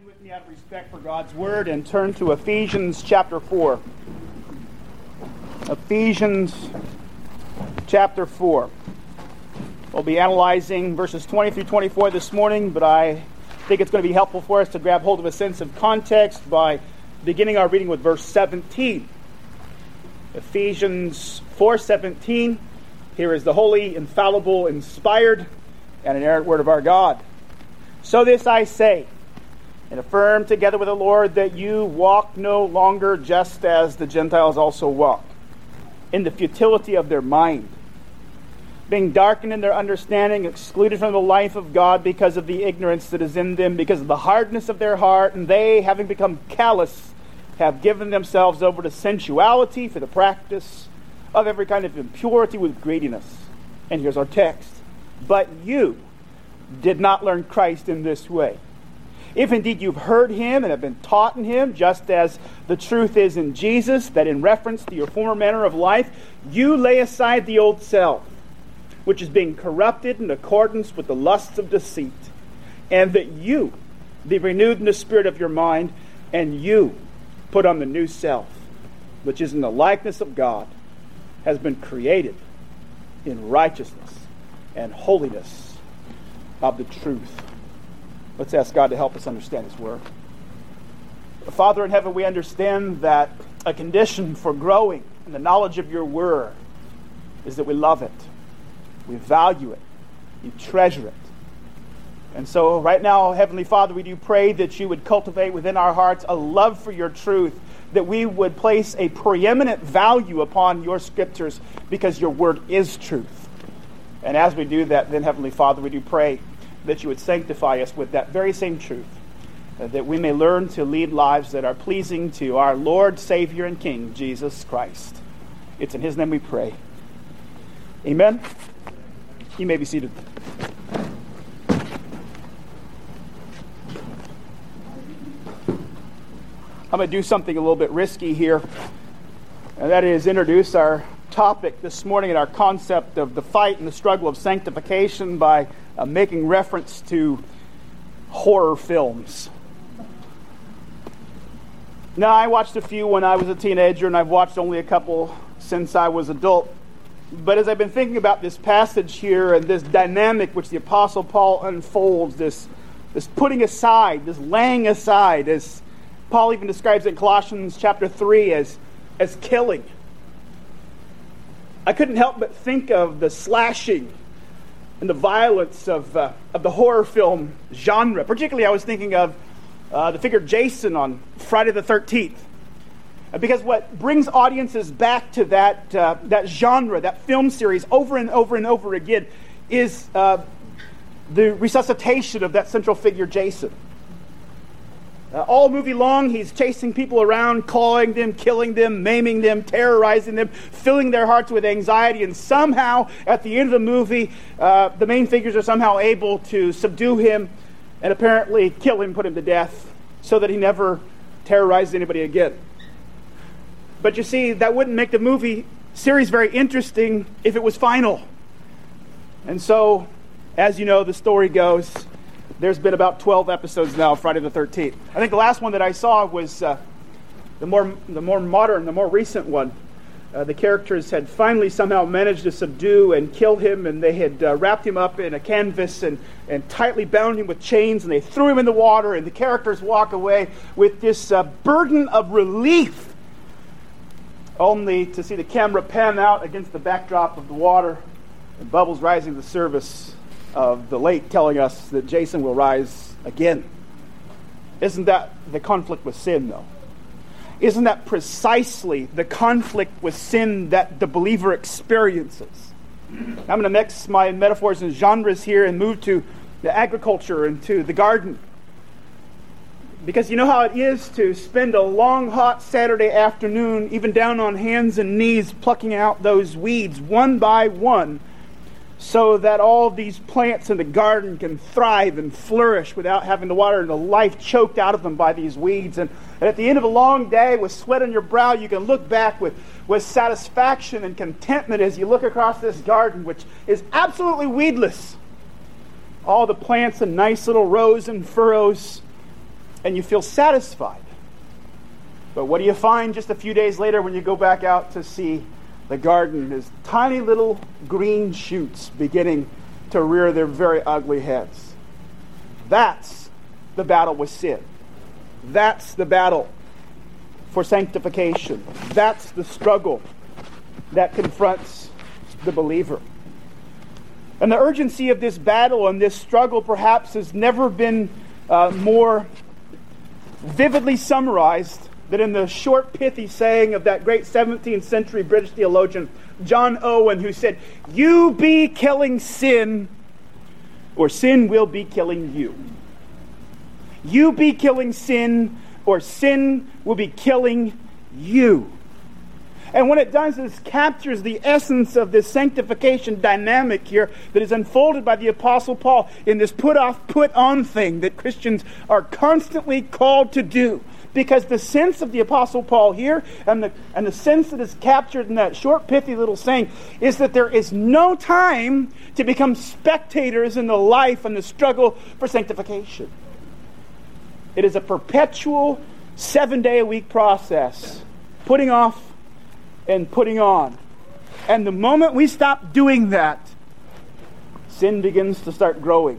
stand with me out of respect for God's Word and turn to Ephesians chapter 4. Ephesians chapter 4. We'll be analyzing verses 20 through 24 this morning, but I think it's going to be helpful for us to grab hold of a sense of context by beginning our reading with verse 17. Ephesians 4:17. Here is the holy, infallible, inspired, and inerrant Word of our God. So this I say, and affirm together with the Lord, that you walk no longer just as the Gentiles also walk, in the futility of their mind, being darkened in their understanding, excluded from the life of God because of the ignorance that is in them, because of the hardness of their heart, and they, having become callous, have given themselves over to sensuality for the practice of every kind of impurity with greediness. And here's our text. But you did not learn Christ in this way. If indeed you've heard him and have been taught in him, just as the truth is in Jesus, that in reference to your former manner of life, you lay aside the old self, which is being corrupted in accordance with the lusts of deceit, and that you be renewed in the spirit of your mind, and you put on the new self, which is in the likeness of God, has been created in righteousness and holiness of the truth. Let's ask God to help us understand his word. Father in heaven, we understand that a condition for growing in the knowledge of your word is that we love it, we value it, we treasure it. And so right now, Heavenly Father, we do pray that you would cultivate within our hearts a love for your truth, that we would place a preeminent value upon your scriptures because your word is truth. And as we do that, then, Heavenly Father, we do pray that you would sanctify us with that very same truth, that we may learn to lead lives that are pleasing to our Lord, Savior, and King, Jesus Christ. It's in his name we pray. Amen. You may be seated. I'm going to do something a little bit risky here, and that is introduce our topic this morning and our concept of the fight and the struggle of sanctification by making reference to horror films. Now, I watched a few when I was a teenager, and I've watched only a couple since I was adult. But as I've been thinking about this passage here and this dynamic which the Apostle Paul unfolds, this putting aside, this laying aside, as Paul even describes it in Colossians chapter 3 as killing. I couldn't help but think of the slashing and the violence of the horror film genre. Particularly, I was thinking of the figure Jason on Friday the 13th. Because what brings audiences back to that genre, that film series, over and over and over again, is the resuscitation of that central figure, Jason. All movie long, he's chasing people around, clawing them, killing them, maiming them, terrorizing them, filling their hearts with anxiety, and somehow, at the end of the movie, the main figures are somehow able to subdue him and apparently kill him, put him to death, so that he never terrorizes anybody again. But you see, that wouldn't make the movie series very interesting if it was final. And so, as you know, the story goes, there's been about 12 episodes now of Friday the 13th. I think the last one that I saw was the more modern, the more recent one. The characters had finally somehow managed to subdue and kill him, and they had wrapped him up in a canvas and tightly bound him with chains, and they threw him in the water, and the characters walk away with this burden of relief, only to see the camera pan out against the backdrop of the water and bubbles rising to the surface of the lake, telling us that Jason will rise again. Isn't that the conflict with sin, though? Isn't that precisely the conflict with sin that the believer experiences? I'm going to mix my metaphors and genres here and move to the agriculture and to the garden. Because you know how it is to spend a long, hot Saturday afternoon, even down on hands and knees, plucking out those weeds one by one, so that all these plants in the garden can thrive and flourish without having the water and the life choked out of them by these weeds. And at the end of a long day with sweat on your brow, you can look back with satisfaction and contentment as you look across this garden, which is absolutely weedless. All the plants in nice little rows and furrows. and you feel satisfied. But what do you find just a few days later when you go back out to see the garden? Is tiny little green shoots beginning to rear their very ugly heads. That's the battle with sin. That's the battle for sanctification. That's the struggle that confronts the believer. And the urgency of this battle and this struggle perhaps has never been more vividly summarized than in the short, pithy saying of that great 17th century British theologian, John Owen, who said, "You be killing sin, or sin will be killing you. You be killing sin, or sin will be killing you." And what it does is captures the essence of this sanctification dynamic here that is unfolded by the Apostle Paul in this put-off, put-on thing that Christians are constantly called to do. Because the sense of the Apostle Paul here, and the sense that is captured in that short, pithy little saying, is that there is no time to become spectators in the life and the struggle for sanctification. It is a perpetual 7-day-a-week process, putting off and putting on. And the moment we stop doing that, sin begins to start growing,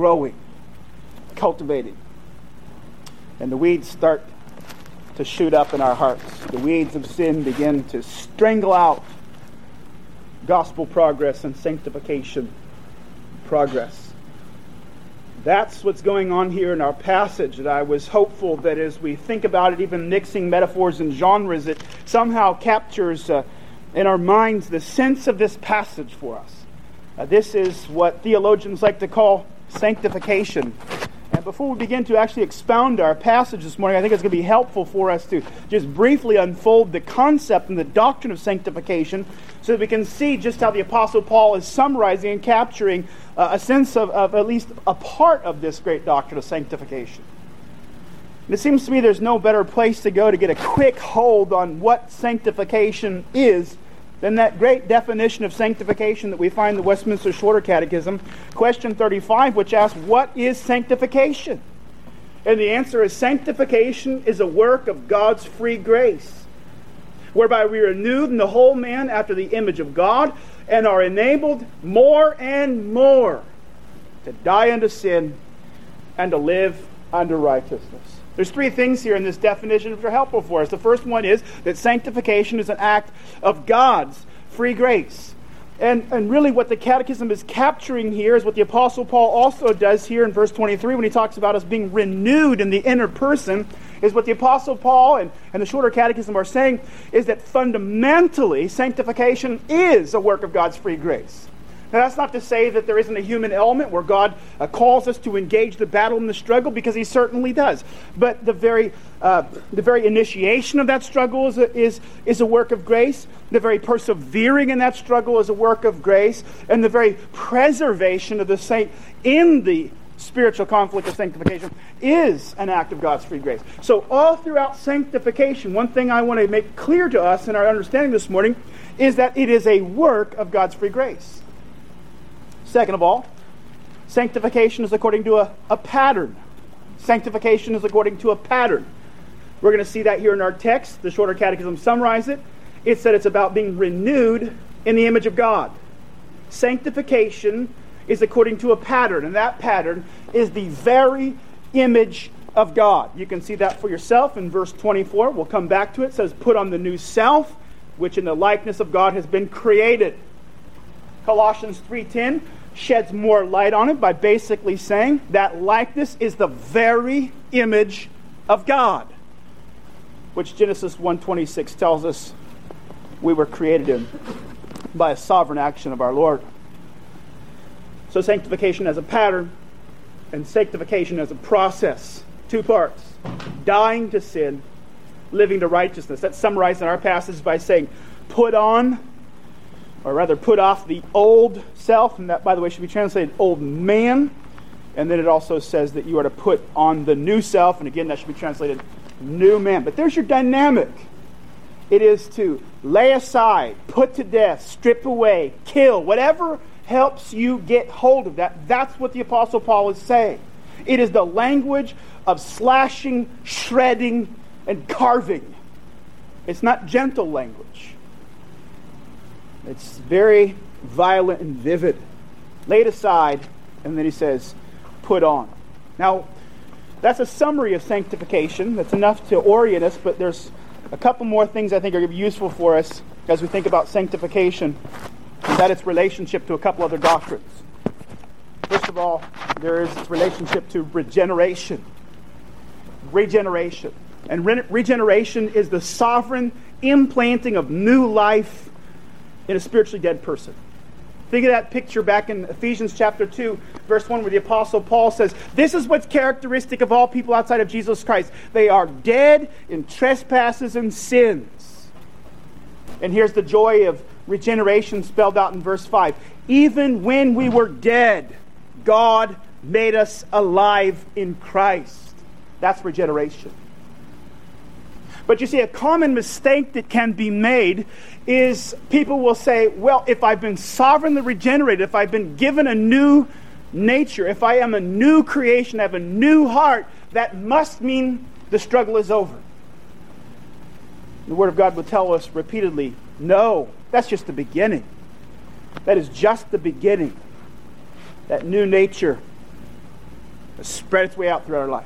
cultivating. And the weeds start to shoot up in our hearts. The weeds of sin begin to strangle out gospel progress and sanctification progress. That's what's going on here in our passage, and I was hopeful that as we think about it, even mixing metaphors and genres, it somehow captures in our minds the sense of this passage for us. This is what theologians like to call sanctification. And before we begin to actually expound our passage this morning, I think it's going to be helpful for us to just briefly unfold the concept and the doctrine of sanctification so that we can see just how the Apostle Paul is summarizing and capturing a sense of at least a part of this great doctrine of sanctification. And it seems to me there's no better place to go to get a quick hold on what sanctification is than that great definition of sanctification that we find in the Westminster Shorter Catechism, question 35, which asks, what is sanctification? And the answer is, sanctification is a work of God's free grace, whereby we are renewed in the whole man after the image of God, and are enabled more and more to die unto sin and to live unto righteousness. There's three things here in this definition which are helpful for us. The first one is that sanctification is an act of God's free grace. And really what the Catechism is capturing here is what the Apostle Paul also does here in verse 23 when he talks about us being renewed in the inner person, is what the Apostle Paul and the Shorter Catechism are saying is that fundamentally sanctification is a work of God's free grace. Now, that's not to say that there isn't a human element where God calls us to engage the battle and the struggle, because He certainly does. But the very initiation of that struggle is a work of grace. The very persevering in that struggle is a work of grace. And the very preservation of the saint in the spiritual conflict of sanctification is an act of God's free grace. So all throughout sanctification, one thing I want to make clear to us in our understanding this morning is that it is a work of God's free grace. Second of all, sanctification is according to a pattern. Sanctification is according to a pattern. We're going to see that here in our text. The Shorter Catechism summarizes it. It said it's about being renewed in the image of God. Sanctification is according to a pattern, and that pattern is the very image of God. You can see that for yourself in verse 24. We'll come back to it. It says, put on the new self, which in the likeness of God has been created. Colossians 3:10 sheds more light on it by basically saying that likeness is the very image of God, which Genesis 1:26 tells us we were created in by a sovereign action of our Lord. So sanctification as a pattern and sanctification as a process. Two parts. Dying to sin, living to righteousness. That's summarized in our passage by saying, put on, or rather put off the old self, and that, by the way, should be translated old man. And then it also says that you are to put on the new self, and again, that should be translated new man. But there's your dynamic. It is to lay aside, put to death, strip away, kill, whatever helps you get hold of that. That's what the Apostle Paul is saying. It is the language of slashing, shredding, and carving. It's not gentle language. It's very violent and vivid. Laid aside, and then he says, put on. Now, that's a summary of sanctification. That's enough to orient us, but there's a couple more things I think are useful for us as we think about sanctification, and that its relationship to a couple other doctrines. First of all, there is its relationship to regeneration. Regeneration. And regeneration is the sovereign implanting of new life in a spiritually dead person. Think of that picture back in Ephesians chapter 2, verse 1, where the Apostle Paul says, this is what's characteristic of all people outside of Jesus Christ. They are dead in trespasses and sins. And here's the joy of regeneration spelled out in verse 5. Even when we were dead, God made us alive in Christ. That's regeneration. But you see, a common mistake that can be made is people will say, well, if I've been sovereignly regenerated, if I've been given a new nature, if I am a new creation, I have a new heart, that must mean the struggle is over. The Word of God will tell us repeatedly, no, that's just the beginning. That is just the beginning. That new nature has spread its way out throughout our life.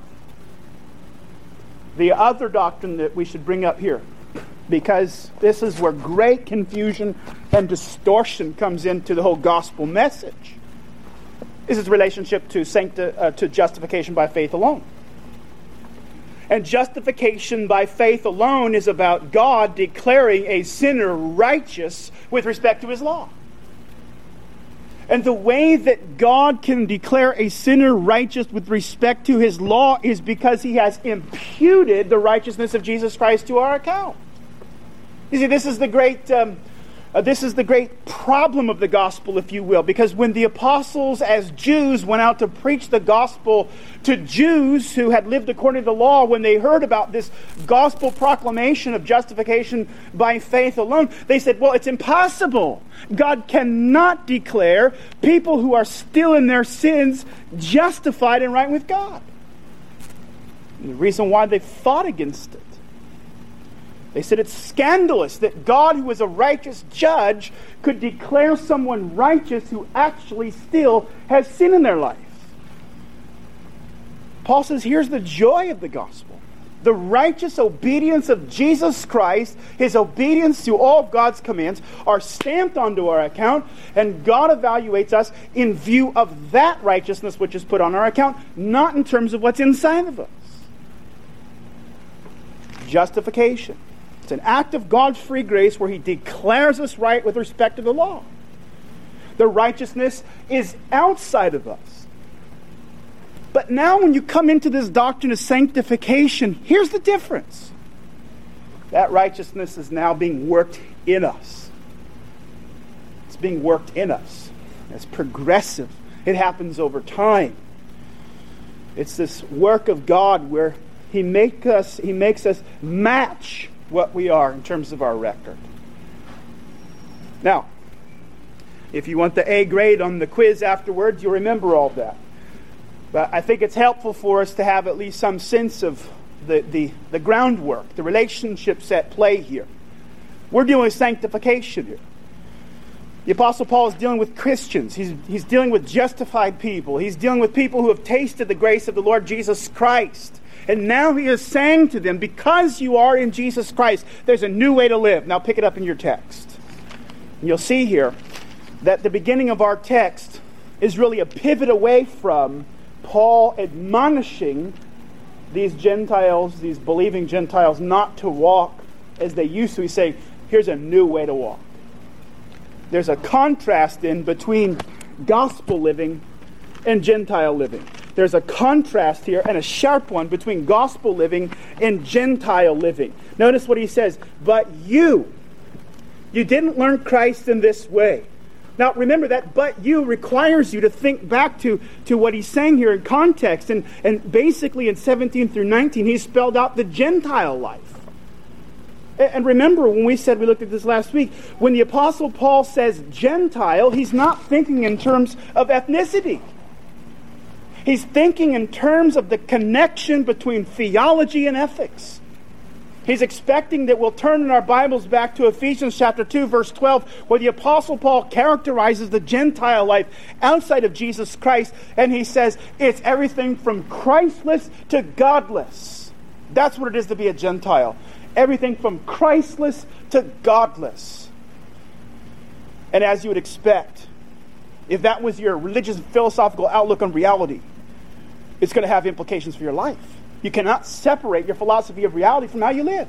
The other doctrine that we should bring up here, because this is where great confusion and distortion comes into the whole gospel message, is its relationship to justification by faith alone. And justification by faith alone is about God declaring a sinner righteous with respect to his law. And the way that God can declare a sinner righteous with respect to his law is because he has imputed the righteousness of Jesus Christ to our account. You see, this is the great problem of the gospel, if you will, because when the apostles as Jews went out to preach the gospel to Jews who had lived according to the law, when they heard about this gospel proclamation of justification by faith alone, they said, well, it's impossible. God cannot declare people who are still in their sins justified and right with God. And the reason why they fought against it, they said it's scandalous that God, who is a righteous judge, could declare someone righteous who actually still has sin in their life. Paul says, here's the joy of the gospel. The righteous obedience of Jesus Christ, his obedience to all of God's commands, are stamped onto our account, and God evaluates us in view of that righteousness which is put on our account, not in terms of what's inside of us. Justification. It's an act of God's free grace where he declares us right with respect to the law. The righteousness is outside of us. But now when you come into this doctrine of sanctification, here's the difference. That righteousness is now being worked in us. It's being worked in us. It's progressive. It happens over time. It's this work of God where He makes us match what we are in terms of our record. Now, if you want the A grade on the quiz afterwards, you'll remember all that. But I think it's helpful for us to have at least some sense of the groundwork, the relationships at play here. We're dealing with sanctification here. The Apostle Paul is dealing with Christians. He's dealing with justified people. He's dealing with people who have tasted the grace of the Lord Jesus Christ. And now he is saying to them, because you are in Jesus Christ, there's a new way to live. Now pick it up in your text. And you'll see here that the beginning of our text is really a pivot away from Paul admonishing these Gentiles, these believing Gentiles, not to walk as they used to. He's saying, here's a new way to walk. There's a contrast in between gospel living and Gentile living. There's a contrast here, and a sharp one, between gospel living and Gentile living. Notice what he says, but you didn't learn Christ in this way. Now remember that but you requires you to think back to what he's saying here in context. And basically in 17 through 19, he spelled out the Gentile life. And remember when we looked at this last week, when the Apostle Paul says Gentile, he's not thinking in terms of ethnicity. He's thinking in terms of the connection between theology and ethics. He's expecting that we'll turn in our Bibles back to Ephesians chapter 2, verse 12, where the Apostle Paul characterizes the Gentile life outside of Jesus Christ, and he says it's everything from Christless to godless. That's what it is to be a Gentile. Everything from Christless to godless. And as you would expect, if that was your religious and philosophical outlook on reality, it's going to have implications for your life. You cannot separate your philosophy of reality from how you live.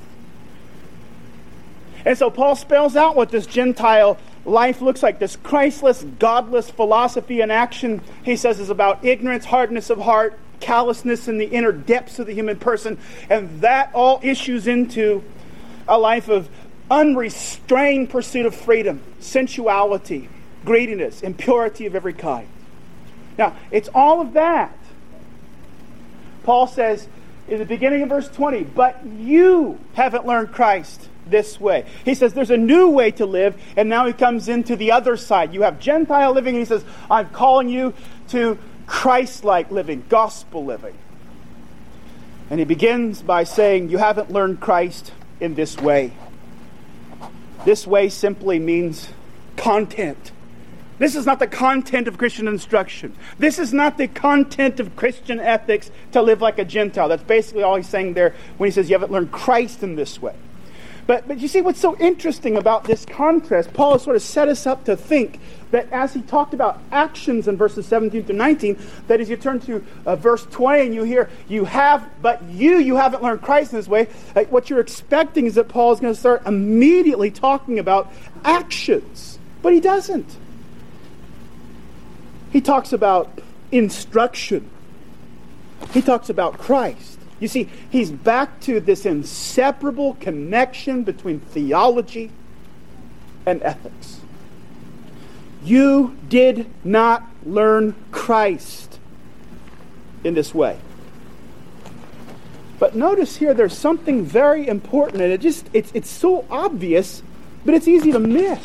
And so Paul spells out what this Gentile life looks like. This Christless, godless philosophy and action, he says, is about ignorance, hardness of heart, callousness in the inner depths of the human person. And that all issues into a life of unrestrained pursuit of freedom, sensuality, greediness, impurity of every kind. Now, it's all of that. Paul says in the beginning of verse 20, but you haven't learned Christ this way. He says there's a new way to live, and now he comes into the other side. You have Gentile living, and he says, I'm calling you to Christ-like living, gospel living. And he begins by saying, you haven't learned Christ in this way. This way simply means content. This is not the content of Christian instruction. This is not the content of Christian ethics to live like a Gentile. That's basically all he's saying there when he says you haven't learned Christ in this way. But you see what's so interesting about this contrast, Paul has sort of set us up to think that as he talked about actions in verses 17 to 19, that as you turn to verse 20 and you hear, you haven't learned Christ in this way, what you're expecting is that Paul is going to start immediately talking about actions. But he doesn't. He talks about instruction. He talks about Christ. You see, he's back to this inseparable connection between theology and ethics. You did not learn Christ in this way. But notice here there's something very important, and it's so obvious, but it's easy to miss.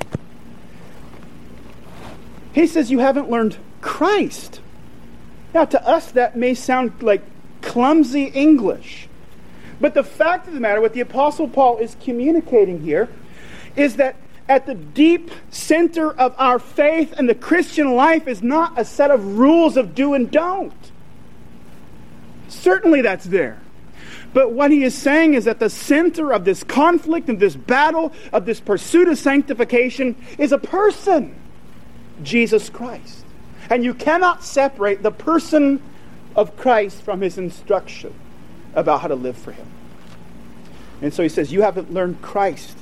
He says you haven't learned Christ. Now, to us, that may sound like clumsy English. But the fact of the matter, what the Apostle Paul is communicating here, is that at the deep center of our faith and the Christian life is not a set of rules of do and don't. Certainly that's there. But what he is saying is that the center of this conflict and this battle, of this pursuit of sanctification, is a person. Jesus Christ. And you cannot separate the person of Christ from his instruction about how to live for him. And so he says, you haven't learned Christ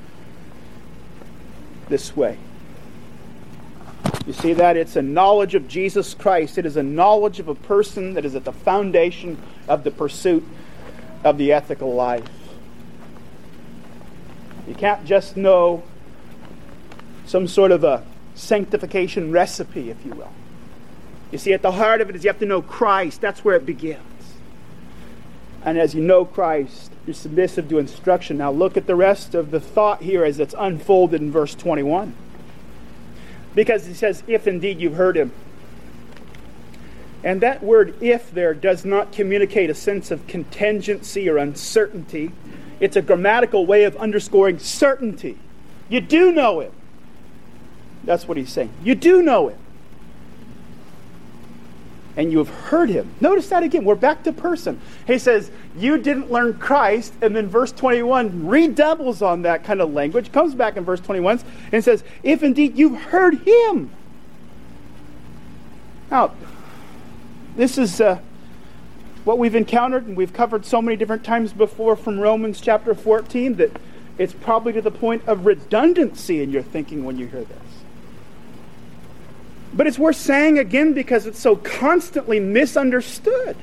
this way. You see that? It's a knowledge of Jesus Christ. It is a knowledge of a person that is at the foundation of the pursuit of the ethical life. You can't just know some sort of a sanctification recipe, if you will. You see, at the heart of it is you have to know Christ. That's where it begins. And as you know Christ, you're submissive to instruction. Now look at the rest of the thought here as it's unfolded in verse 21. Because he says, if indeed you've heard him. And that word if there does not communicate a sense of contingency or uncertainty. It's a grammatical way of underscoring certainty. You do know him. That's what he's saying. You do know him. And you have heard him. Notice that again. We're back to person. He says, you didn't learn Christ. And then verse 21 redoubles on that kind of language. Comes back in verse 21 and says, if indeed you've heard him. Now, this is what we've encountered and we've covered so many different times before from Romans chapter 14 that it's probably to the point of redundancy in your thinking when you hear this. But it's worth saying again because it's so constantly misunderstood.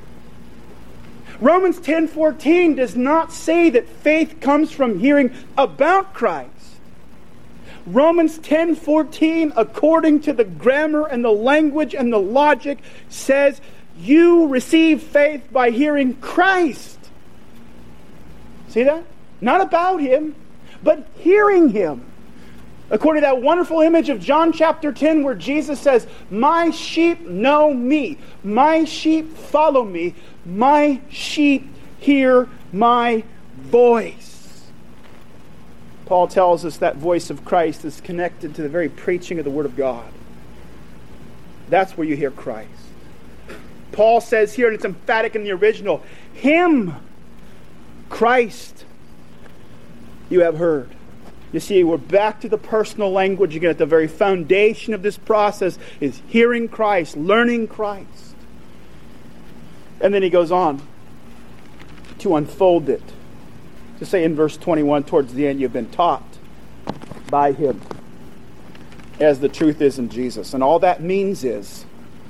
Romans 10:14 does not say that faith comes from hearing about Christ. Romans 10:14, according to the grammar and the language and the logic, says you receive faith by hearing Christ. See that? Not about him, but hearing him. According to that wonderful image of John chapter 10 where Jesus says, "My sheep know me. My sheep follow me. My sheep hear my voice." Paul tells us that voice of Christ is connected to the very preaching of the Word of God. That's where you hear Christ. Paul says here, and it's emphatic in the original, Him, Christ, you have heard. You see, we're back to the personal language again. At the very foundation of this process is hearing Christ, learning Christ. And then he goes on to unfold it. To say in verse 21, towards the end, you've been taught by Him, as the truth is in Jesus. And all that means is,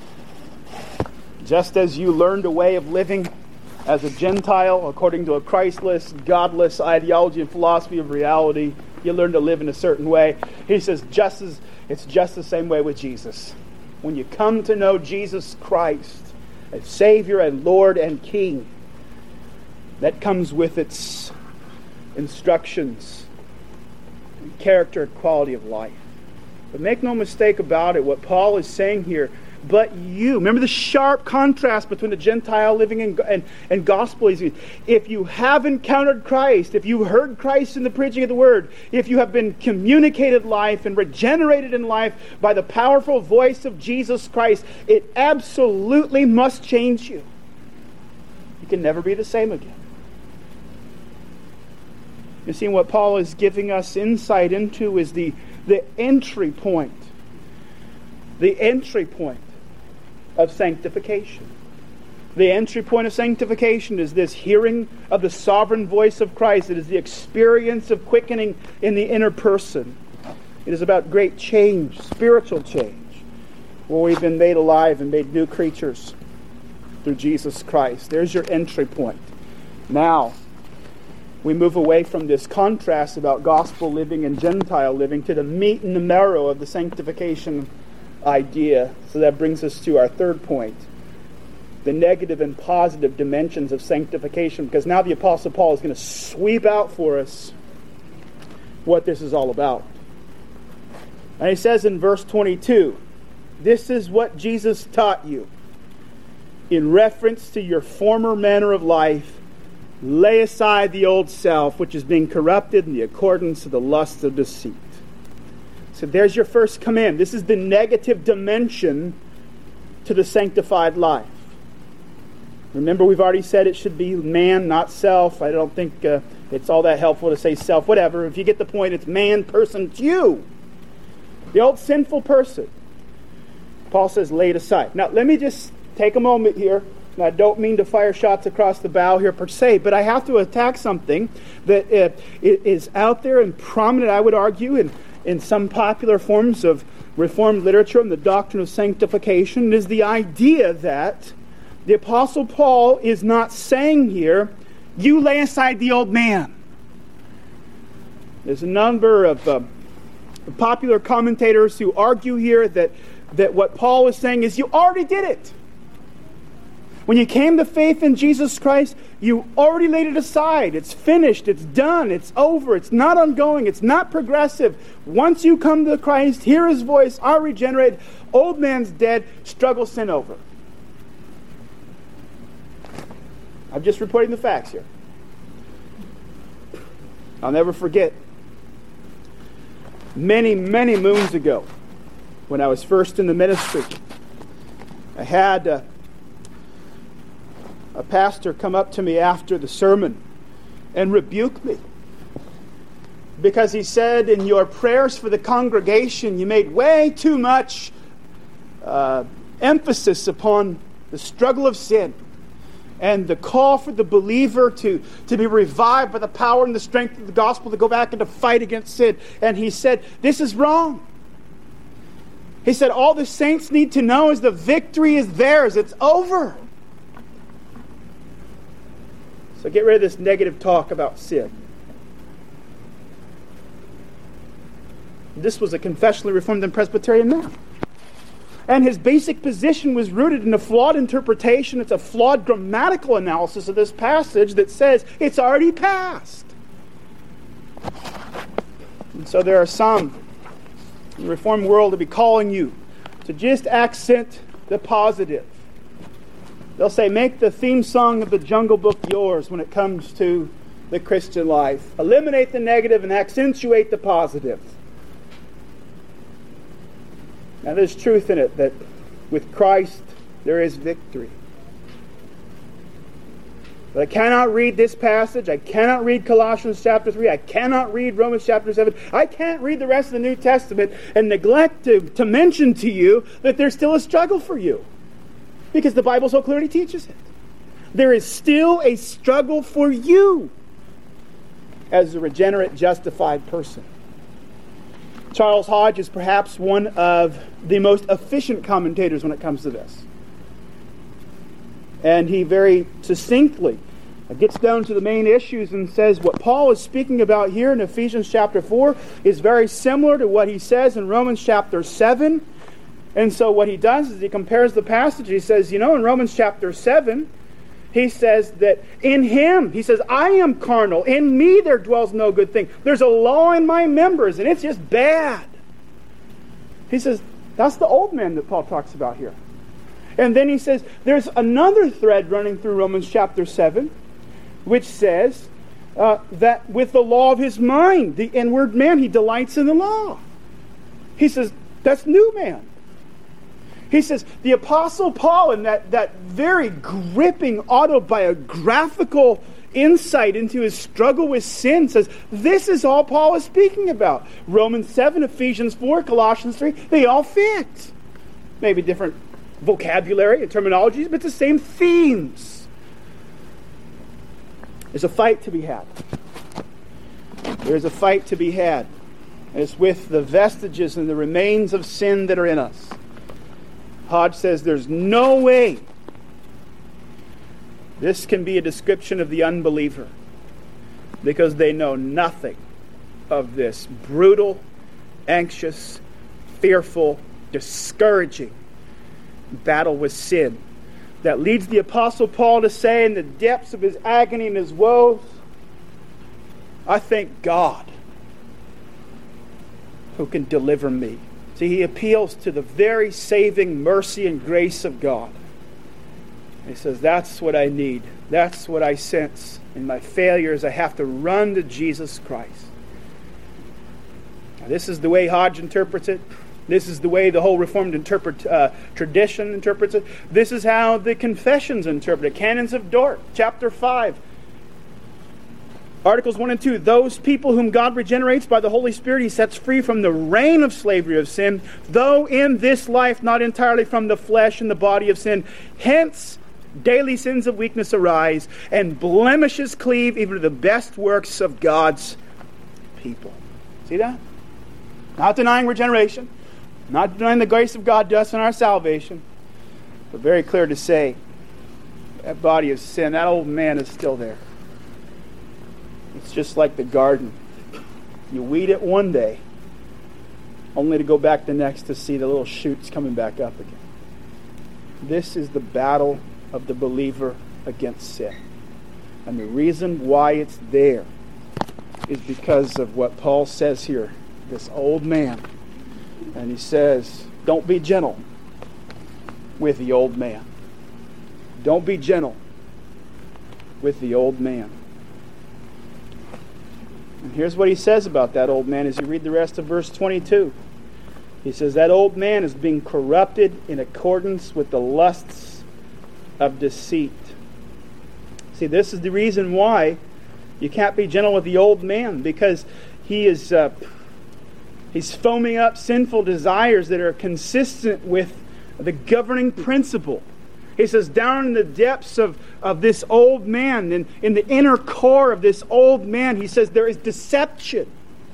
just as you learned a way of living as a Gentile according to a Christless, godless ideology and philosophy of reality, you learn to live in a certain way. He says it's just the same way with Jesus. When you come to know Jesus Christ as Savior and Lord and King, that comes with its instructions, character, and quality of life. But make no mistake about it, what Paul is saying here, but you, remember the sharp contrast between the Gentile living and gospel. If you have encountered Christ, if you heard Christ in the preaching of the Word, if you have been communicated life and regenerated in life by the powerful voice of Jesus Christ, it absolutely must change you. You can never be the same again. You see, what Paul is giving us insight into is the entry point. The entry point of sanctification. The entry point of sanctification is this hearing of the sovereign voice of Christ. It is the experience of quickening in the inner person. It is about great change, spiritual change, where we've been made alive and made new creatures through Jesus Christ. There's your entry point. Now, we move away from this contrast about gospel living and Gentile living to the meat and the marrow of the sanctification idea. So that brings us to our third point, the negative and positive dimensions of sanctification, because now the Apostle Paul is going to sweep out for us what this is all about. And he says in verse 22, this is what Jesus taught you. In reference to your former manner of life, lay aside the old self, which is being corrupted in the accordance of the lust of deceit. So there's your first command. This is the negative dimension to the sanctified life. Remember, we've already said it should be man, not self. I don't think it's all that helpful to say self. Whatever. If you get the point, it's man, person, it's you. The old sinful person. Paul says, lay it aside. Now, let me just take a moment here. And I don't mean to fire shots across the bow here per se, but I have to attack something that is out there and prominent, I would argue, in some popular forms of Reformed literature and the doctrine of sanctification, is the idea that the Apostle Paul is not saying here, you lay aside the old man. There's a number of popular commentators who argue here that what Paul is saying is you already did it. When you came to faith in Jesus Christ, you already laid it aside. It's finished. It's done. It's over. It's not ongoing. It's not progressive. Once you come to Christ, hear His voice, are regenerated, old man's dead, struggle sin over. I'm just reporting the facts here. I'll never forget, many, many moons ago, when I was first in the ministry, I had a pastor come up to me after the sermon and rebuke me because he said, in your prayers for the congregation, you made way too much emphasis upon the struggle of sin and the call for the believer to be revived by the power and the strength of the gospel to go back and to fight against sin. And he said, this is wrong. He said, all the saints need to know is the victory is theirs. It's over. So get rid of this negative talk about sin. This was a confessionally Reformed and Presbyterian man. And his basic position was rooted in a flawed interpretation. It's a flawed grammatical analysis of this passage that says it's already passed. And so there are some in the Reformed world to be calling you to just accent the positive. They'll say, make the theme song of the Jungle Book yours when it comes to the Christian life. Eliminate the negative and accentuate the positive. Now there's truth in it that with Christ there is victory. But I cannot read this passage. I cannot read Colossians chapter 3. I cannot read Romans chapter 7. I can't read the rest of the New Testament and neglect to mention to you that there's still a struggle for you. Because the Bible so clearly teaches it. There is still a struggle for you as a regenerate, justified person. Charles Hodge is perhaps one of the most efficient commentators when it comes to this. And he very succinctly gets down to the main issues and says what Paul is speaking about here in Ephesians chapter 4 is very similar to what he says in Romans chapter 7. And so what he does is he compares the passage. He says, in Romans chapter 7, he says that in him, he says, I am carnal. In me there dwells no good thing. There's a law in my members, and it's just bad. He says, that's the old man that Paul talks about here. And then he says, there's another thread running through Romans chapter 7, which says that with the law of his mind, the inward man, he delights in the law. He says, that's new man. He says, the Apostle Paul, in that very gripping autobiographical insight into his struggle with sin, says, this is all Paul is speaking about. Romans 7, Ephesians 4, Colossians 3, they all fit. Maybe different vocabulary and terminologies, but it's the same themes. There's a fight to be had. There's a fight to be had. And it's with the vestiges and the remains of sin that are in us. Hodge says there's no way this can be a description of the unbeliever because they know nothing of this brutal, anxious, fearful, discouraging battle with sin that leads the Apostle Paul to say in the depths of his agony and his woes, I thank God who can deliver me. See, he appeals to the very saving mercy and grace of God. He says, that's what I need. That's what I sense. In my failures, I have to run to Jesus Christ. Now, this is the way Hodge interprets it. This is the way the whole Reformed tradition interprets it. This is how the Confessions interpret it. Canons of Dort, chapter 5. Articles 1 and 2, those people whom God regenerates by the Holy Spirit, He sets free from the reign of slavery of sin, though in this life not entirely from the flesh and the body of sin. Hence, daily sins of weakness arise, and blemishes cleave even to the best works of God's people. See that? Not denying regeneration, not denying the grace of God to us in our salvation, but very clear to say, that body of sin, that old man is still there. It's just like the garden. You weed it one day, only to go back the next to see the little shoots coming back up again. This is the battle of the believer against sin. And the reason why it's there is because of what Paul says here. This old man. And he says, don't be gentle with the old man. Don't be gentle with the old man. And here's what he says about that old man as you read the rest of verse 22. He says, that old man is being corrupted in accordance with the lusts of deceit. See, this is the reason why you can't be gentle with the old man, because he's foaming up sinful desires that are consistent with the governing principle. He says, down in the depths of this old man, in the inner core of this old man, he says there is deception.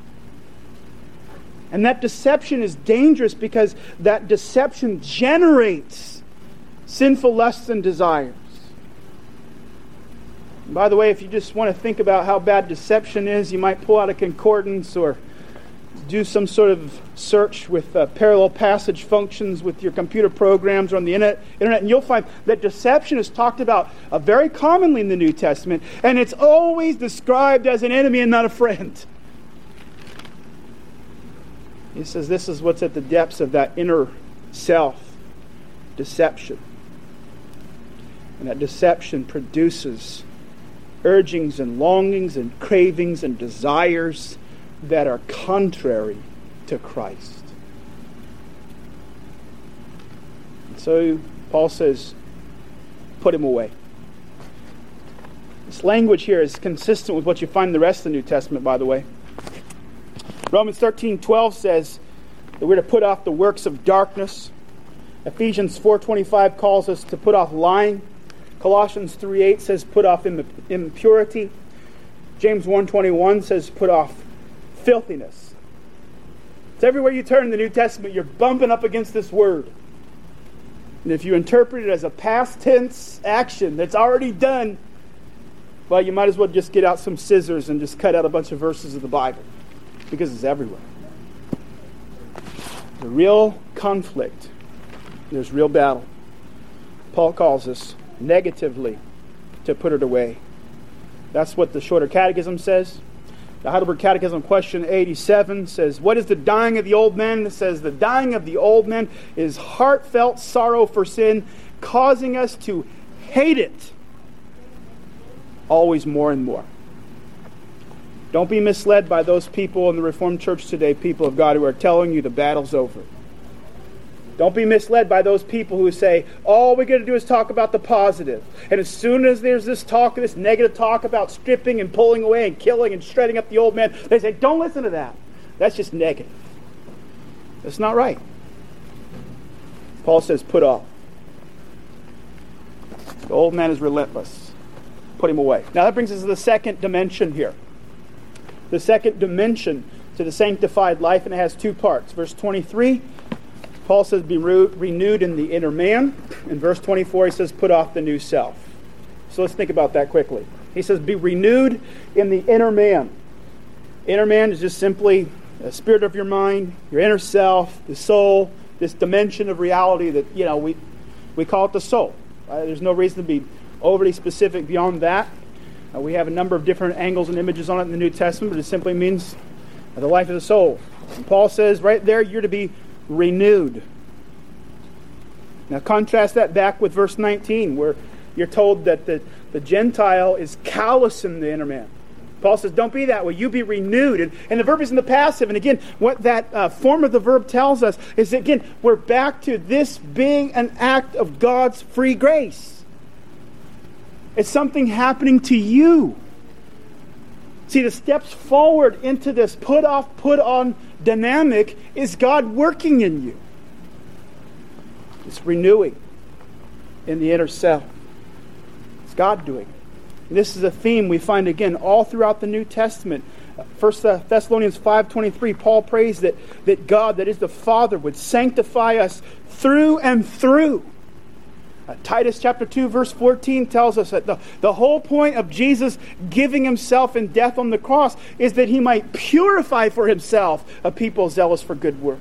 And that deception is dangerous because that deception generates sinful lusts and desires. And by the way, if you just want to think about how bad deception is, you might pull out a concordance or do some sort of search with parallel passage functions with your computer programs or on the internet, and you'll find that deception is talked about very commonly in the New Testament, and it's always described as an enemy and not a friend. He says this is what's at the depths of that inner self, deception. And that deception produces urgings and longings and cravings and desires that are contrary to Christ. And so Paul says, put him away. This language here is consistent with what you find in the rest of the New Testament, by the way. Romans 13:12 says that we're to put off the works of darkness. Ephesians 4:25 calls us to put off lying. Colossians 3:8 says put off impurity. James 1:21 says put off filthiness. It's everywhere you turn in the New Testament, you're bumping up against this word. And if you interpret it as a past tense action that's already done, well, you might as well just get out some scissors and just cut out a bunch of verses of the Bible, because it's everywhere. The real conflict, there's real battle. Paul calls us negatively to put it away. That's what the Shorter Catechism says. The Heidelberg Catechism, question 87, says, what is the dying of the old man? It says, the dying of the old man is heartfelt sorrow for sin, causing us to hate it always more and more. Don't be misled by those people in the Reformed Church today, people of God, who are telling you the battle's over. Don't be misled by those people who say, all we're going to do is talk about the positive. And as soon as there's this talk, this negative talk about stripping and pulling away and killing and shredding up the old man, they say, don't listen to that. That's just negative. That's not right. Paul says, put off. The old man is relentless. Put him away. Now that brings us to the second dimension here. The second dimension to the sanctified life, and it has two parts. Verse 23, Paul says, be renewed in the inner man. In verse 24, he says, put off the new self. So let's think about that quickly. He says, be renewed in the inner man. Inner man is just simply the spirit of your mind, your inner self, the soul, this dimension of reality that, we call it the soul. There's no reason to be overly specific beyond that. We have a number of different angles and images on it in the New Testament, but it simply means the life of the soul. And Paul says right there, you're to be renewed. Now contrast that back with verse 19, where you're told that the Gentile is callous in the inner man. Paul says, don't be that way. You be renewed. And the verb is in the passive. And again, what that form of the verb tells us is, again, we're back to this being an act of God's free grace. It's something happening to you. See, the steps forward into this put off, put on dynamic is God working in you. It's renewing in the inner self. It's God doing it. And this is a theme we find again all throughout the New Testament. 1 Thessalonians 5:23, Paul prays that God, that is the Father, would sanctify us through and through. Titus chapter 2 verse 14 tells us that the whole point of Jesus giving himself in death on the cross is that he might purify for himself a people zealous for good works.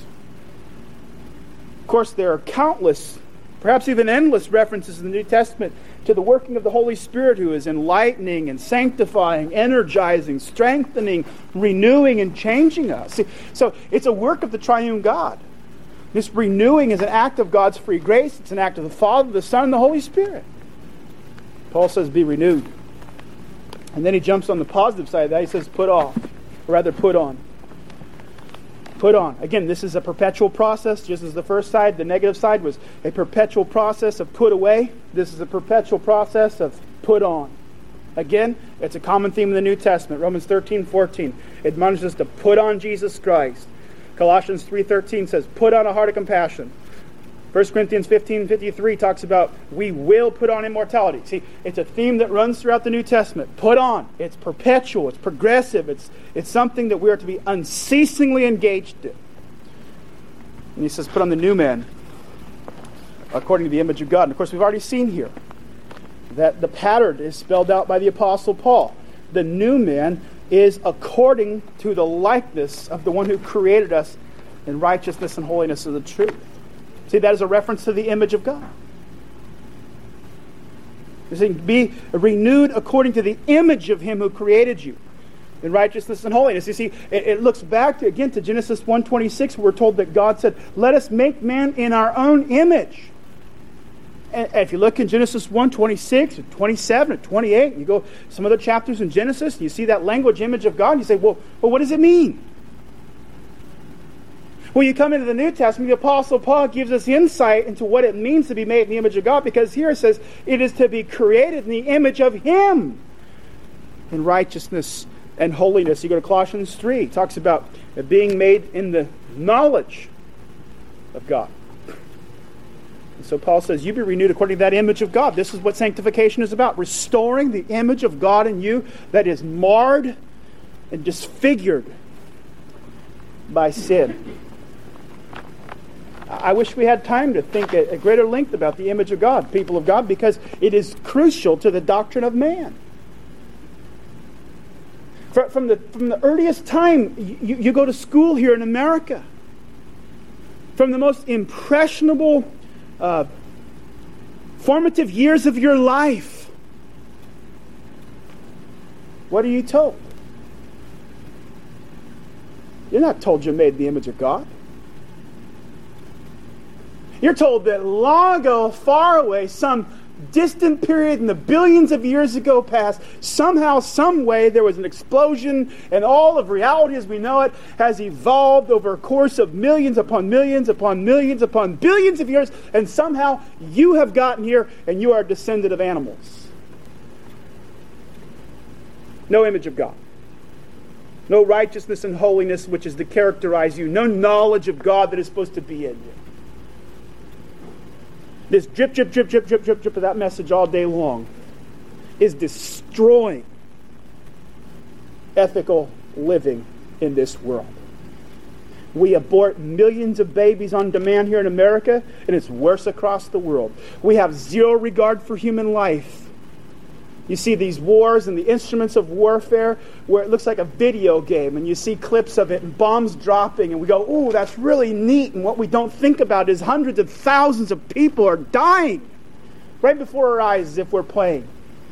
Of course, there are countless, perhaps even endless references in the New Testament to the working of the Holy Spirit, who is enlightening and sanctifying, energizing, strengthening, renewing, and changing us. So it's a work of the triune God. This renewing is an act of God's free grace. It's an act of the Father, the Son, and the Holy Spirit. Paul says, be renewed. And then he jumps on the positive side of that. He says, put off. Or rather, put on. Put on. Again, this is a perpetual process. Just as the first side, the negative side, was a perpetual process of put away. This is a perpetual process of put on. Again, it's a common theme in the New Testament. Romans 13:14 admonishes us to put on Jesus Christ. Colossians 3:13 says, put on a heart of compassion. 1 Corinthians 15:53 talks about we will put on immortality. See, it's a theme that runs throughout the New Testament. Put on. It's perpetual. It's progressive. It's something that we are to be unceasingly engaged in. And he says, put on the new man according to the image of God. And of course, we've already seen here that the pattern is spelled out by the Apostle Paul. The new man is according to the likeness of the one who created us in righteousness and holiness of the truth. See, that is a reference to the image of God. You're saying, be renewed according to the image of him who created you. in righteousness and holiness. You see, it looks back again to Genesis 1:26, where we're told that God said, let us make man in our own image. And if you look in Genesis 1:26, 27, 28, you go some other chapters in Genesis, and you see that language, image of God, and you say, well, what does it mean? Well, you come into the New Testament, the Apostle Paul gives us insight into what it means to be made in the image of God, because here it says, it is to be created in the image of Him in righteousness and holiness. You go to Colossians 3, it talks about being made in the knowledge of God. And so Paul says, you be renewed according to that image of God. This is what sanctification is about, restoring the image of God in you that is marred and disfigured by sin. I wish we had time to think at greater length about the image of God, people of God, because it is crucial to the doctrine of man. From the earliest time, you go to school here in America. From the most impressionable, formative years of your life, what are you told? You're not told you're made in the image of God. You're told that long ago, far away, some distant period in the billions of years ago past, somehow, some way, there was an explosion, and all of reality as we know it has evolved over a course of millions upon millions upon millions upon billions of years, and somehow you have gotten here and you are a descendant of animals. No image of God. No righteousness and holiness which is to characterize you. No knowledge of God that is supposed to be in you. This drip, drip, drip, drip, drip, drip, drip of that message all day long is destroying ethical living in this world. We abort millions of babies on demand here in America, and it's worse across the world. We have zero regard for human life. You see these wars and the instruments of warfare where it looks like a video game, and you see clips of it and bombs dropping, and we go, ooh, that's really neat. And what we don't think about is hundreds of thousands of people are dying right before our eyes as if we're playing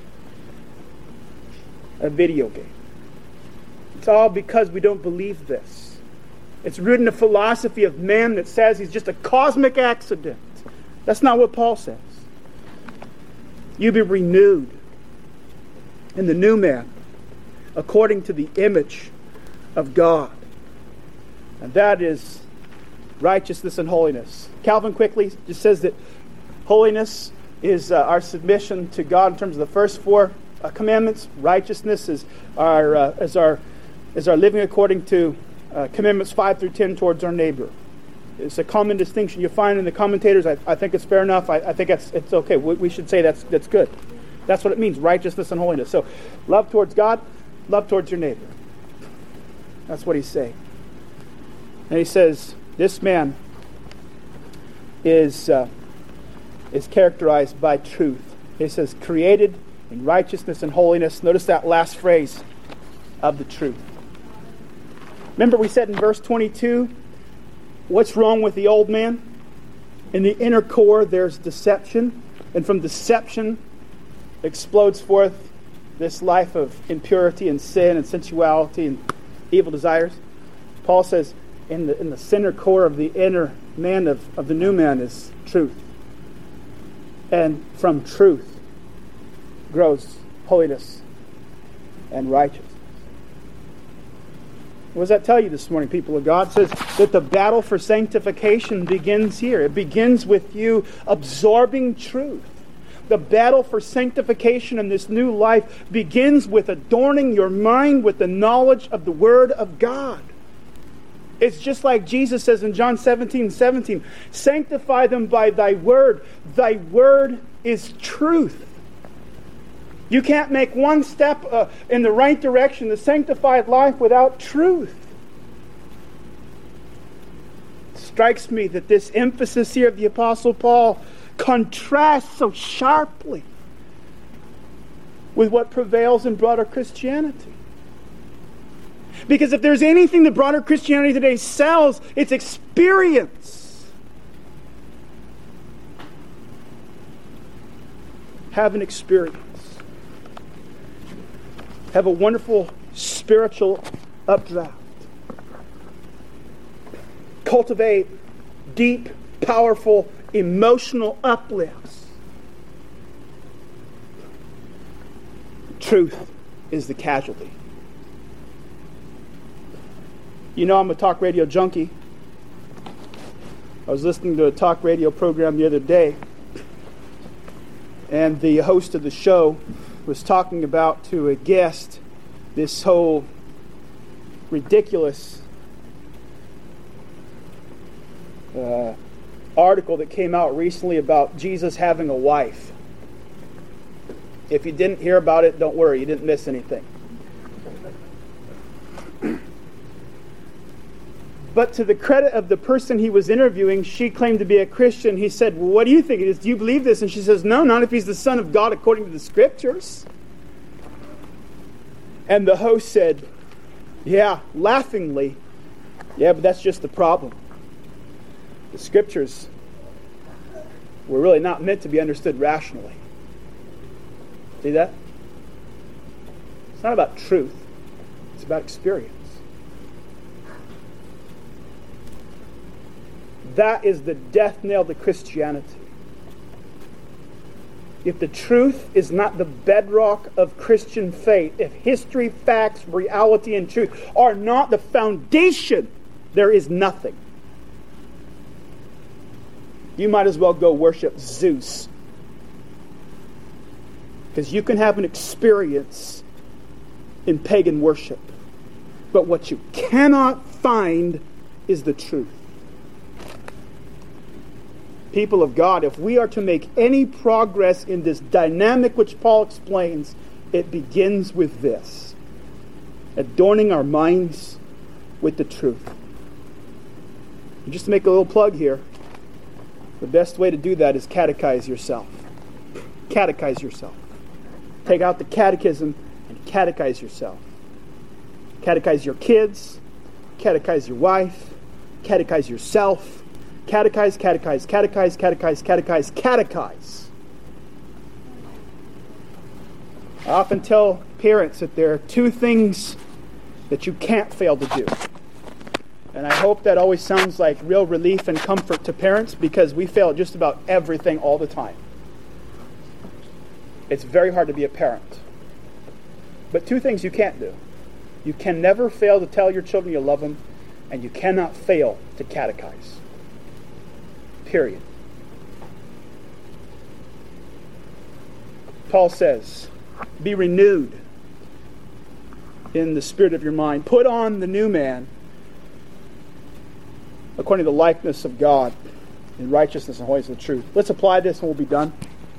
a video game. It's all because we don't believe this. It's rooted in a philosophy of man that says he's just a cosmic accident. That's not what Paul says. You be renewed in the new man, according to the image of God. And that is righteousness and holiness. Calvin quickly just says that holiness is our submission to God in terms of the first four commandments. Righteousness is our living according to commandments 5 through 10 towards our neighbor. It's a common distinction you find in the commentators. I think it's fair enough. I think it's okay. We should say that's good. That's what it means, righteousness and holiness. So, love towards God, love towards your neighbor. That's what he's saying. And he says, this man is characterized by truth. He says, created in righteousness and holiness. Notice that last phrase, of the truth. Remember we said in verse 22, what's wrong with the old man? In the inner core, there's deception. And from deception explodes forth this life of impurity and sin and sensuality and evil desires. Paul says in the center core of the inner man of the new man is truth. And from truth grows holiness and righteousness. What does that tell you this morning, people of God? It says that the battle for sanctification begins here. It begins with you absorbing truth. The battle for sanctification in this new life begins with adorning your mind with the knowledge of the Word of God. It's just like Jesus says in John 17:17, sanctify them by thy word. Thy word is truth. You can't make one step in the right direction, the sanctified life, without truth. It strikes me that this emphasis here of the Apostle Paul contrasts so sharply with what prevails in broader Christianity. Because if there's anything that broader Christianity today sells, it's experience. Have an experience. Have a wonderful spiritual updraft. Cultivate deep, powerful, emotional uplifts. Truth is the casualty. You know I'm a talk radio junkie. I was listening to a talk radio program the other day, and the host of the show was talking about to a guest this whole ridiculous article that came out recently about Jesus having a wife. If you didn't hear about it, don't worry, you didn't miss anything. But to the credit of the person he was interviewing, she claimed to be a Christian. He said, well, what do you think it is? Do you believe this? And she says, no, not if he's the Son of God according to the Scriptures. And the host said, yeah, laughingly, yeah, but that's just the problem. The Scriptures were really not meant to be understood rationally. See that? It's not about truth. It's about experience. That is the death knell to Christianity. If the truth is not the bedrock of Christian faith, if history, facts, reality, and truth are not the foundation, there is nothing. You might as well go worship Zeus. Because you can have an experience in pagan worship. But what you cannot find is the truth. People of God, if we are to make any progress in this dynamic which Paul explains, it begins with this: adorning our minds with the truth. And just to make a little plug here, the best way to do that is catechize yourself. Catechize yourself. Take out the catechism and catechize yourself. Catechize your kids. Catechize your wife. Catechize yourself. Catechize, catechize, catechize, catechize, catechize, catechize. I often tell parents that there are two things that you can't fail to do. And I hope that always sounds like real relief and comfort to parents, because we fail at just about everything all the time. It's very hard to be a parent. But two things you can't do. You can never fail to tell your children you love them, and you cannot fail to catechize. Period. Paul says, be renewed in the spirit of your mind. Put on the new man according to the likeness of God in righteousness and holiness of the truth. Let's apply this and we'll be done.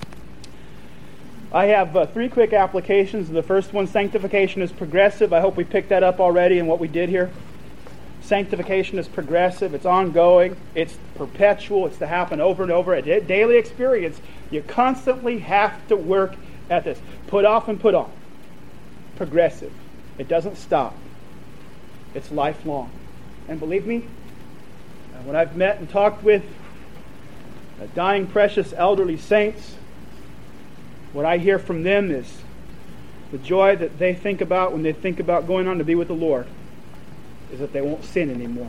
I have three quick applications. The first one, sanctification is progressive. I hope we picked that up already in what we did here. Sanctification is progressive. It's ongoing. It's perpetual. It's to happen over and over. A daily experience. You constantly have to work at this. Put off and put on. Progressive. It doesn't stop. It's lifelong. And believe me, when I've met and talked with dying, precious, elderly saints, what I hear from them is the joy that they think about when they think about going on to be with the Lord is that they won't sin anymore.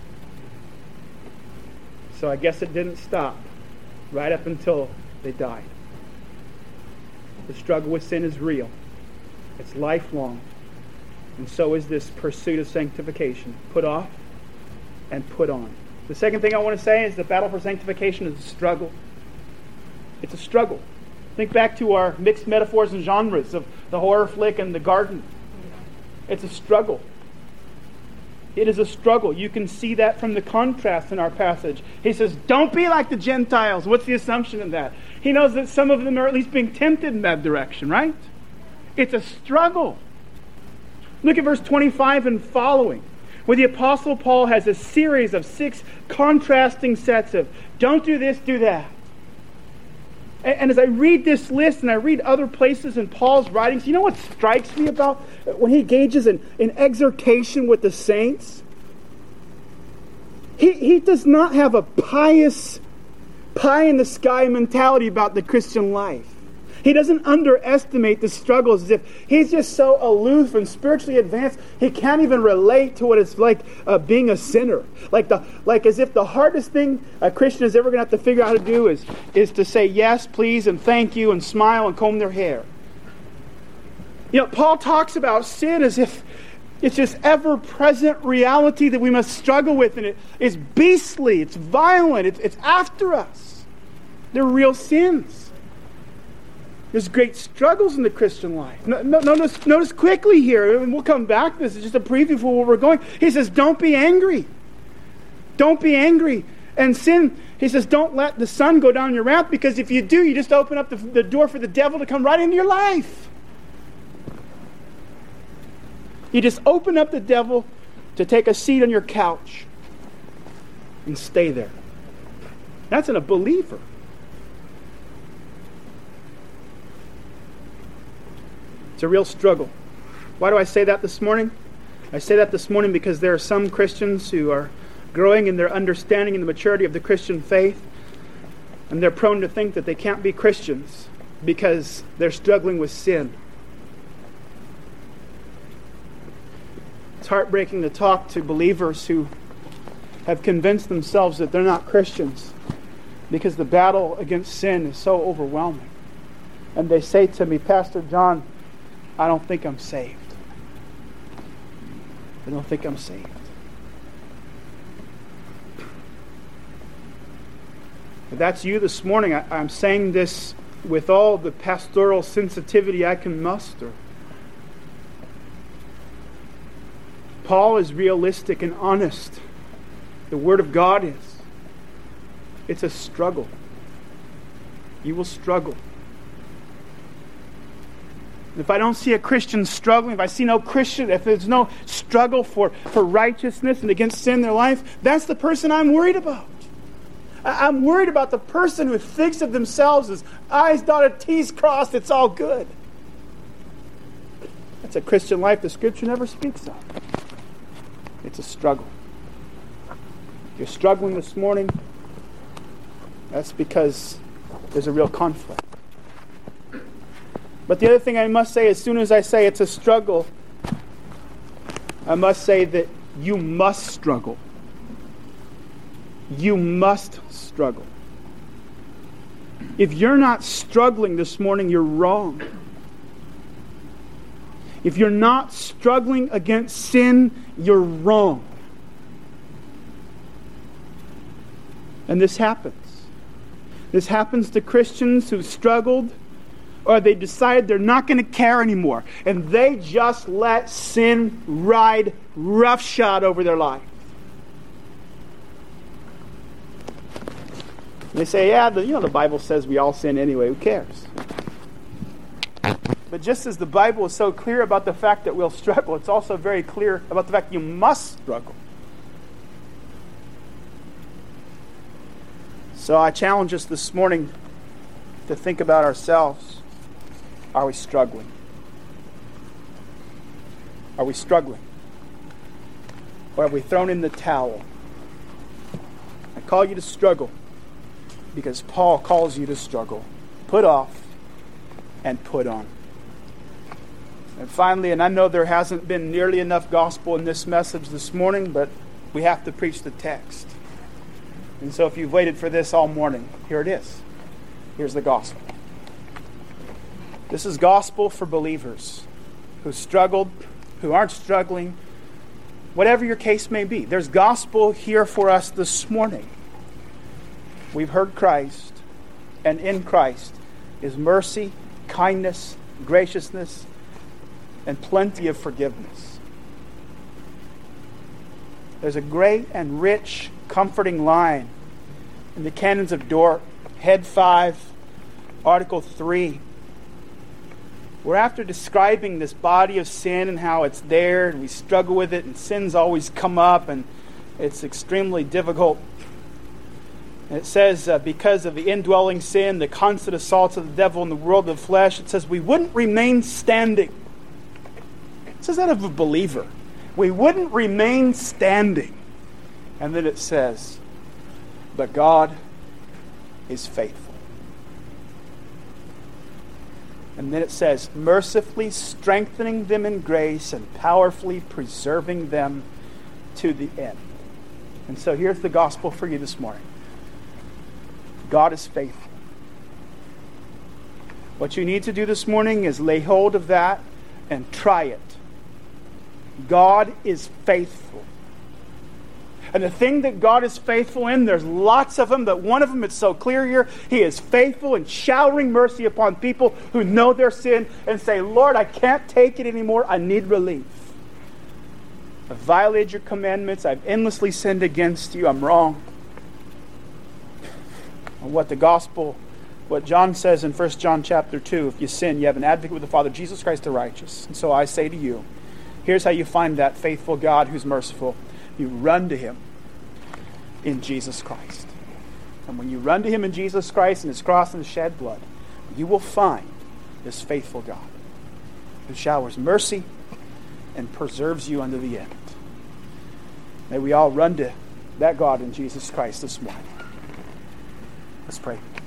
So I guess it didn't stop right up until they died. The struggle with sin is real. It's lifelong. And so is this pursuit of sanctification. Put off and put on. The second thing I want to say is the battle for sanctification is a struggle. It's a struggle. Think back to our mixed metaphors and genres of the horror flick and the garden. It's a struggle. It is a struggle. You can see that from the contrast in our passage. He says, don't be like the Gentiles. What's the assumption in that? He knows that some of them are at least being tempted in that direction, right? It's a struggle. Look at verse 25 and following, where the Apostle Paul has a series of 6 contrasting sets of don't do this, do that. And as I read this list and I read other places in Paul's writings, you know what strikes me about when he engages in exhortation with the saints? He does not have a pious, pie-in-the-sky mentality about the Christian life. He doesn't underestimate the struggles as if he's just so aloof and spiritually advanced, he can't even relate to what it's like being a sinner. Like as if the hardest thing a Christian is ever going to have to figure out how to do is to say yes, please, and thank you, and smile and comb their hair. Paul talks about sin as if it's just ever-present reality that we must struggle with, and it's beastly, it's violent, it's after us. They're real sins. There's great struggles in the Christian life. Notice quickly here, and we'll come back. This is just a preview for where we're going. He says, don't be angry. Don't be angry. And sin, he says, don't let the sun go down your wrath, because if you do, you just open up the door for the devil to come right into your life. You just open up the devil to take a seat on your couch and stay there. That's in a believer. It's a real struggle. Why do I say that this morning? I say that this morning because there are some Christians who are growing in their understanding and the maturity of the Christian faith, and they're prone to think that they can't be Christians because they're struggling with sin. It's heartbreaking to talk to believers who have convinced themselves that they're not Christians because the battle against sin is so overwhelming. And they say to me, Pastor John, I don't think I'm saved. I don't think I'm saved. If that's you this morning, I'm saying this with all the pastoral sensitivity I can muster. Paul is realistic and honest. The Word of God is. It's a struggle. You will struggle. If I don't see a Christian struggling, if I see no Christian, if there's no struggle for righteousness and against sin in their life, that's the person I'm worried about. I'm worried about the person who thinks of themselves as I's dotted, T's crossed, it's all good. That's a Christian life the Scripture never speaks of. It's a struggle. If you're struggling this morning, that's because there's a real conflict. But the other thing I must say, as soon as I say it's a struggle, I must say that you must struggle. You must struggle. If you're not struggling this morning, you're wrong. If you're not struggling against sin, you're wrong. And this happens. This happens to Christians who struggled, or they decide they're not going to care anymore, and they just let sin ride roughshod over their life. They say, the Bible says we all sin anyway. Who cares? But just as the Bible is so clear about the fact that we'll struggle, it's also very clear about the fact you must struggle. So I challenge us this morning to think about ourselves. Are we struggling? Are we struggling? Or have we thrown in the towel? I call you to struggle because Paul calls you to struggle. Put off and put on. And finally, and I know there hasn't been nearly enough gospel in this message this morning, but we have to preach the text. And so if you've waited for this all morning, here it is. Here's the gospel. This is gospel for believers who struggled, who aren't struggling, whatever your case may be. There's gospel here for us this morning. We've heard Christ, and in Christ is mercy, kindness, graciousness, and plenty of forgiveness. There's a great and rich, comforting line in the Canons of Dort, Head 5, Article 3, where after describing this body of sin and how it's there, and we struggle with it, and sins always come up, and it's extremely difficult. And it says, because of the indwelling sin, the constant assaults of the devil in the world of the flesh, it says we wouldn't remain standing. It says that of a believer. We wouldn't remain standing. And then it says, but God is faithful. And then it says, mercifully strengthening them in grace and powerfully preserving them to the end. And so here's the gospel for you this morning. God is faithful. What you need to do this morning is lay hold of that and try it. God is faithful. And the thing that God is faithful in, there's lots of them, but one of them is so clear here. He is faithful in showering mercy upon people who know their sin and say, Lord, I can't take it anymore. I need relief. I've violated your commandments. I've endlessly sinned against you. I'm wrong. And what John says in 1 John chapter 2, if you sin, you have an advocate with the Father, Jesus Christ the righteous. And so I say to you, here's how you find that faithful God who's merciful. You run to Him in Jesus Christ. And when you run to Him in Jesus Christ and His cross and His shed blood, you will find this faithful God who showers mercy and preserves you unto the end. May we all run to that God in Jesus Christ this morning. Let's pray.